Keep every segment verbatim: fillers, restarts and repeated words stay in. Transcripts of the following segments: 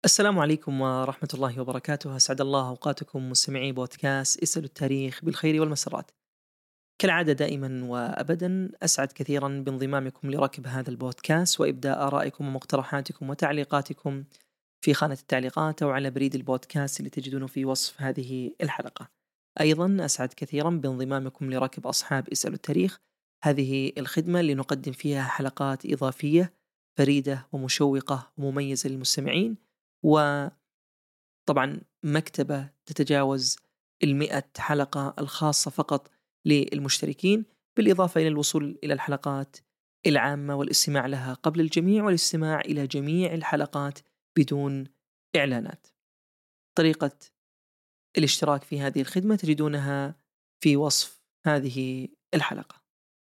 السلام عليكم ورحمة الله وبركاته، أسعد الله أوقاتكم مستمعي بودكاست اسألوا التاريخ بالخير والمسرات. كالعادة دائما وأبدا أسعد كثيرا بانضمامكم لركب هذا البودكاست وإبداء آرائكم ومقترحاتكم وتعليقاتكم في خانة التعليقات أو على بريد البودكاست اللي تجدونه في وصف هذه الحلقة. أيضا أسعد كثيرا بانضمامكم لركب أصحاب اسألوا التاريخ، هذه الخدمة اللي نقدم فيها حلقات إضافية فريدة ومشوقة ومميزة للمستمعين، و طبعا مكتبة تتجاوز المئة حلقة الخاصة فقط للمشتركين، بالإضافة إلى الوصول إلى الحلقات العامة والاستماع لها قبل الجميع والاستماع إلى جميع الحلقات بدون إعلانات. طريقة الاشتراك في هذه الخدمة تجدونها في وصف هذه الحلقة.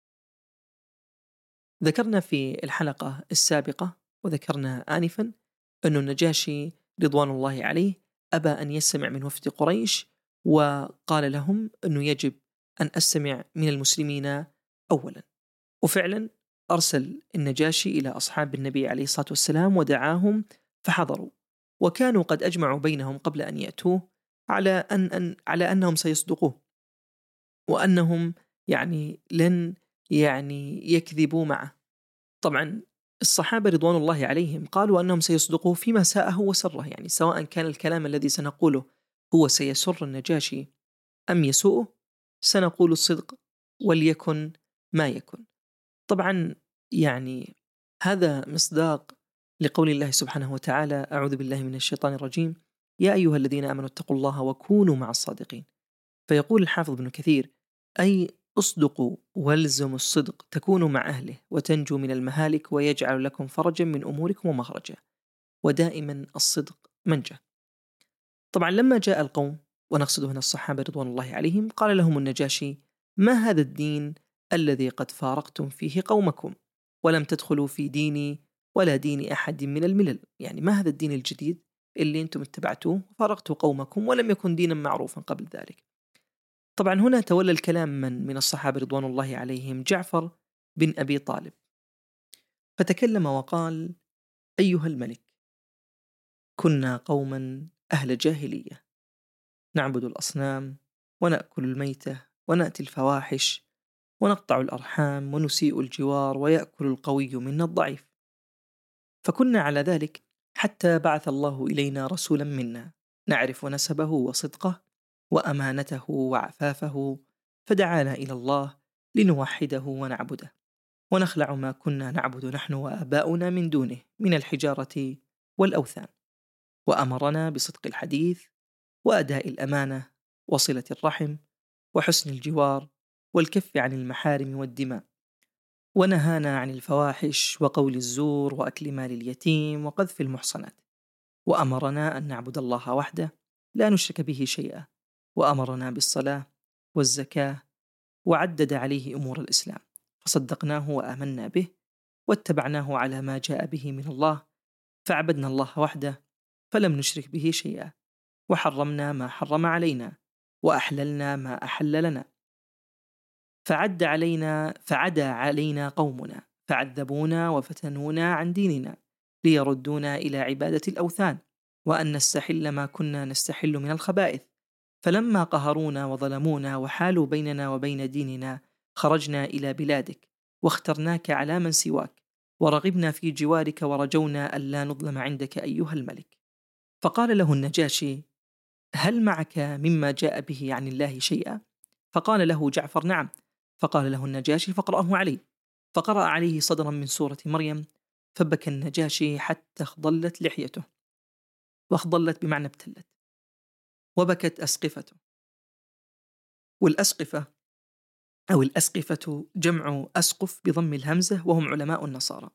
ذكرنا في الحلقة السابقة وذكرنا آنفا أن النجاشي رضوان الله عليه أبى أن يستمع من وفد قريش، وقال لهم أنه يجب أن أستمع من المسلمين أولا. وفعلا أرسل النجاشي إلى أصحاب النبي عليه الصلاة والسلام ودعاهم فحضروا، وكانوا قد أجمعوا بينهم قبل أن يأتوه على أن أن على أنهم سيصدقوه، وأنهم يعني لن يعني يكذبوا معه. طبعا الصحابة رضوان الله عليهم قالوا أنهم سيصدقوا فيما ساءه وسره، يعني سواء كان الكلام الذي سنقوله هو سيسر النجاشي أم يسوءه سنقول الصدق وليكن ما يكن. طبعا يعني هذا مصداق لقول الله سبحانه وتعالى: أعوذ بالله من الشيطان الرجيم، يا أيها الذين آمنوا اتقوا الله وكونوا مع الصادقين. فيقول الحافظ ابن كثير: أي اصدقوا والزموا الصدق تكونوا مع أهله وتنجوا من المهالك ويجعل لكم فرجا من أموركم ومخرجا، ودائما الصدق منجا. طبعا لما جاء القوم، ونقصد هنا الصحابة رضوان الله عليهم، قال لهم النجاشي: ما هذا الدين الذي قد فارقتم فيه قومكم ولم تدخلوا في ديني ولا دين أحد من الملل؟ يعني ما هذا الدين الجديد اللي أنتم اتبعتوه وفارقتوا قومكم ولم يكن دينا معروفا قبل ذلك؟ طبعا هنا تولى الكلام من من الصحابة رضوان الله عليهم؟ جعفر بن أبي طالب، فتكلم وقال: أيها الملك، كنا قوما أهل جاهلية، نعبد الأصنام ونأكل الميتة ونأتي الفواحش ونقطع الأرحام ونسيء الجوار ويأكل القوي منا الضعيف، فكنا على ذلك حتى بعث الله إلينا رسولا منا نعرف نسبه وصدقه وأمانته وعفافه، فدعانا إلى الله لنوحده ونعبده ونخلع ما كنا نعبد نحن وآباؤنا من دونه من الحجارة والأوثان، وأمرنا بصدق الحديث وأداء الأمانة وصلة الرحم وحسن الجوار والكف عن المحارم والدماء، ونهانا عن الفواحش وقول الزور وأكل مال اليتيم وقذف المحصنات، وأمرنا أن نعبد الله وحده لا نشرك به شيئا، وأمرنا بالصلاة والزكاة، وعدد عليه أمور الإسلام، فصدقناه وآمنا به واتبعناه على ما جاء به من الله، فعبدنا الله وحده فلم نشرك به شيئا، وحرمنا ما حرم علينا وأحللنا ما أحل لنا، فعد علينا فعدا علينا قومنا فعذبونا وفتنونا عن ديننا ليردونا إلى عبادة الأوثان، وأن نستحل ما كنا نستحل من الخبائث، فلما قهرونا وظلمونا وحالوا بيننا وبين ديننا خرجنا إلى بلادك واخترناك على من سواك، ورغبنا في جوارك ورجونا ألا نظلم عندك أيها الملك. فقال له النجاشي: هل معك مما جاء به عن الله شيئا؟ فقال له جعفر: نعم. فقال له النجاشي: فاقرأه عليه. فقرأ عليه صدرا من سورة مريم، فبكى النجاشي حتى اخضلت لحيته، واخضلت بمعنى ابتلت، وبكت أسقفته. والأسقفة أو الأسقفة جمع أسقف بضم الهمزة، وهم علماء النصارى،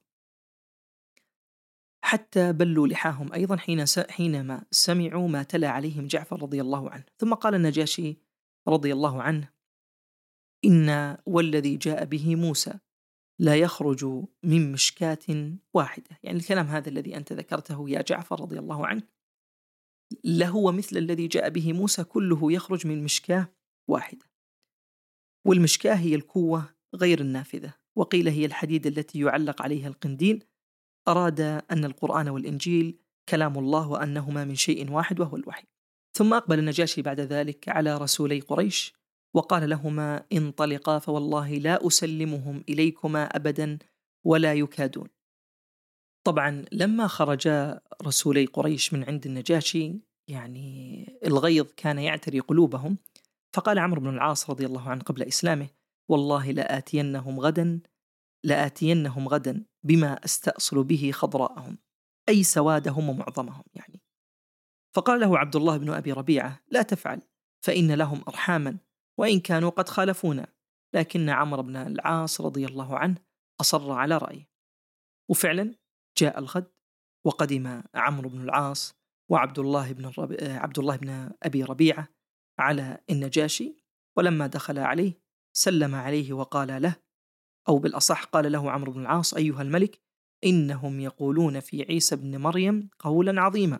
حتى بلوا لحاهم أيضا حين حينما سمعوا ما تلا عليهم جعفر رضي الله عنه. ثم قال النجاشي رضي الله عنه: إن والذي جاء به موسى لا يخرج من مشكاة واحدة، يعني الكلام هذا الذي أنت ذكرته يا جعفر رضي الله عنه لهو مثل الذي جاء به موسى، كله يخرج من مشكاة واحدة، والمشكاة هي الكوة غير النافذة، وقيل هي الحديد التي يعلق عليها القنديل. أراد أن القرآن والإنجيل كلام الله وأنهما من شيء واحد وهو الوحي. ثم أقبل النجاشي بعد ذلك على رسولي قريش وقال لهما: انطلقا فوالله لا أسلمهم إليكما أبدا ولا يكادون. طبعا لما خرجا رسولي قريش من عند النجاشي يعني الغيظ كان يعتري قلوبهم، فقال عمرو بن العاص رضي الله عنه قبل إسلامه: والله لآتينهم غدا لآتينهم غدا بما أستأصل به خضراءهم، أي سوادهم ومعظمهم يعني. فقال له عبد الله بن أبي ربيعة: لا تفعل، فإن لهم أرحاما وإن كانوا قد خالفونا. لكن عمرو بن العاص رضي الله عنه أصر على رأيه. وفعلا جاء الغد وقدم عمرو بن العاص وعبد الله بن الرب... عبد الله بن أبي ربيعة على النجاشي، ولما دخل عليه سلم عليه وقال له، أو بالأصح قال له عمرو بن العاص: أيها الملك، إنهم يقولون في عيسى بن مريم قولا عظيما.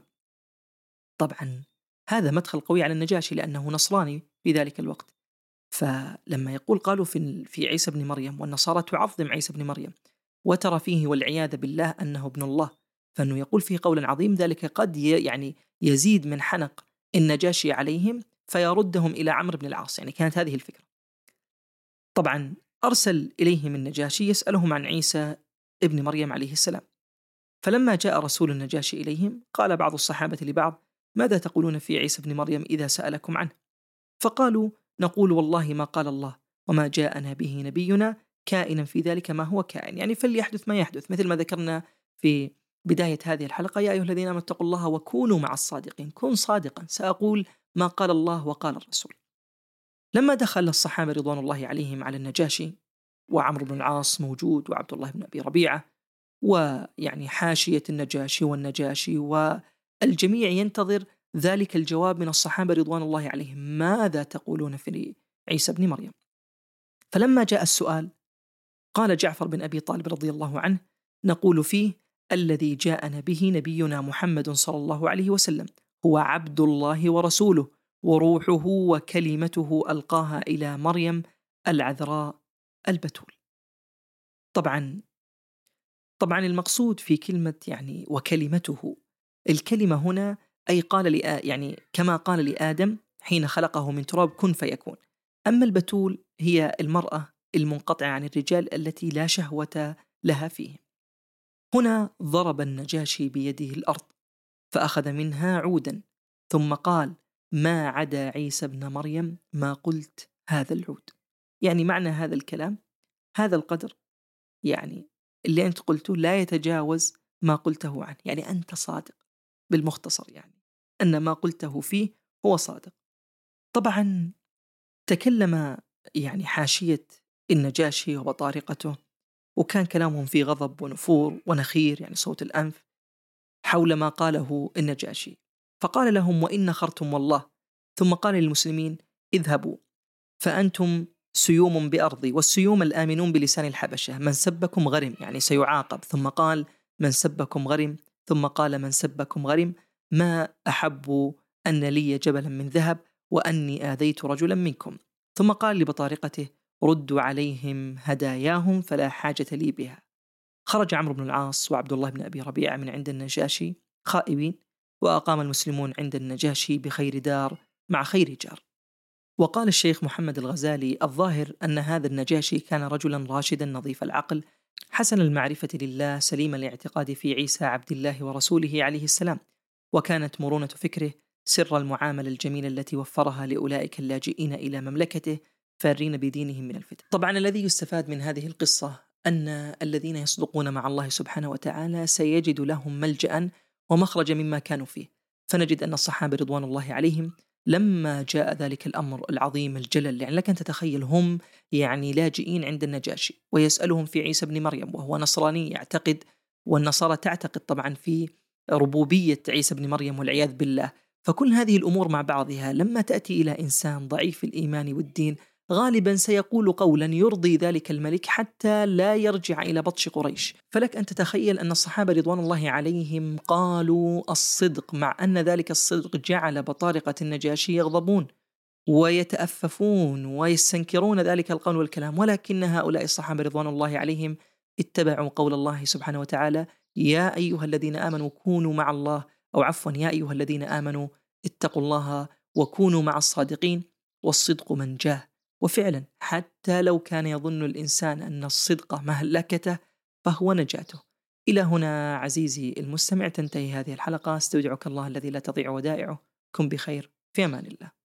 طبعا هذا مدخل قوي على النجاشي لأنه نصراني في ذلك الوقت، فلما يقول قالوا في في عيسى بن مريم، والنصارى تعظم عيسى بن مريم وترى فيه والعياذ بالله أنه ابن الله، فأنه يقول فيه قولا عظيم، ذلك قد يعني يزيد من حنق النجاشي عليهم فيردهم إلى عمرو بن العاص. يعني كانت هذه الفكرة. طبعا أرسل إليهم النجاشي يسألهم عن عيسى ابن مريم عليه السلام. فلما جاء رسول النجاشي إليهم قال بعض الصحابة لبعض: ماذا تقولون في عيسى بن مريم إذا سألكم عنه؟ فقالوا: نقول والله ما قال الله وما جاءنا به نبينا كائنا في ذلك ما هو كائن، يعني فليحدث ما يحدث، مثل ما ذكرنا في بداية هذه الحلقة: يا أيها الذين آمنوا اتقوا الله وكونوا مع الصادقين. كن صادقا، سأقول ما قال الله وقال الرسول. لما دخل الصحابة رضوان الله عليهم على النجاشي وعمرو بن العاص موجود وعبد الله بن أبي ربيعة ويعني حاشية النجاشي والنجاشي والجميع ينتظر ذلك الجواب من الصحابة رضوان الله عليهم: ماذا تقولون في عيسى بن مريم؟ فلما جاء السؤال قال جعفر بن أبي طالب رضي الله عنه: نقول فيه الذي جاءنا به نبينا محمد صلى الله عليه وسلم هو عبد الله ورسوله وروحه وكلمته ألقاها إلى مريم العذراء البتول. طبعا طبعا المقصود في كلمة يعني وكلمته، الكلمة هنا أي قال لآ يعني كما قال لآدم حين خلقه من تراب كن فيكون. أما البتول هي المرأة المنقطعة عن الرجال التي لا شهوة لها فيه. هنا ضرب النجاشي بيده الأرض فأخذ منها عودا ثم قال: ما عدا عيسى ابن مريم ما قلت هذا العود. يعني معنى هذا الكلام هذا القدر، يعني اللي أنت قلته لا يتجاوز ما قلته عنه، يعني أنت صادق بالمختصر، يعني أن ما قلته فيه هو صادق. طبعا تكلم يعني حاشية النجاشي وبطارقته وكان كلامهم في غضب ونفور ونخير، يعني صوت الأنف، حول ما قاله النجاشي. فقال لهم: وإن نخرتم والله. ثم قال للمسلمين: اذهبوا فأنتم سيوم بأرضي، والسيوم الآمنون بلسان الحبشة، من سبكم غرم، يعني سيعاقب. ثم قال: من سبكم غرم. ثم قال: من سبكم غرم. ما أحب أن لي جبلا من ذهب وأني آذيت رجلا منكم. ثم قال لبطارقته: ردوا عليهم هداياهم فلا حاجة لي بها. خرج عمرو بن العاص وعبد الله بن أبي ربيعة من عند النجاشي خائبين، وأقام المسلمون عند النجاشي بخير دار مع خير جار. وقال الشيخ محمد الغزالي: الظاهر أن هذا النجاشي كان رجلا راشدا نظيف العقل حسن المعرفة لله سليم الاعتقاد في عيسى عبد الله ورسوله عليه السلام، وكانت مرونة فكره سر المعاملة الجميلة التي وفرها لأولئك اللاجئين إلى مملكته فارين بدينهم من الفتن. طبعا الذي يستفاد من هذه القصة أن الذين يصدقون مع الله سبحانه وتعالى سيجد لهم ملجأ ومخرج مما كانوا فيه. فنجد أن الصحابة رضوان الله عليهم لما جاء ذلك الأمر العظيم الجلل، يعني لك أن تتخيل هم يعني لاجئين عند النجاشي ويسألهم في عيسى بن مريم وهو نصراني يعتقد، والنصارى تعتقد طبعا في ربوبية عيسى بن مريم والعياذ بالله. فكل هذه الأمور مع بعضها لما تأتي إلى إنسان ضعيف الإيمان والدين غالبا سيقول قولا يرضي ذلك الملك حتى لا يرجع إلى بطش قريش. فلك أن تتخيل أن الصحابة رضوان الله عليهم قالوا الصدق، مع أن ذلك الصدق جعل بطارقة النجاشي يغضبون ويتأففون ويستنكرون ذلك القول والكلام، ولكن هؤلاء الصحابة رضوان الله عليهم اتبعوا قول الله سبحانه وتعالى: يا أيها الذين آمنوا كونوا مع الله أو عفوا يا أيها الذين آمنوا اتقوا الله وكونوا مع الصادقين والصدق منجاه. وفعلا حتى لو كان يظن الإنسان أن الصدق مهلكته فهو نجاته. إلى هنا عزيزي المستمع تنتهي هذه الحلقة. استودعك الله الذي لا تضيع ودائعه. كن بخير، في أمان الله.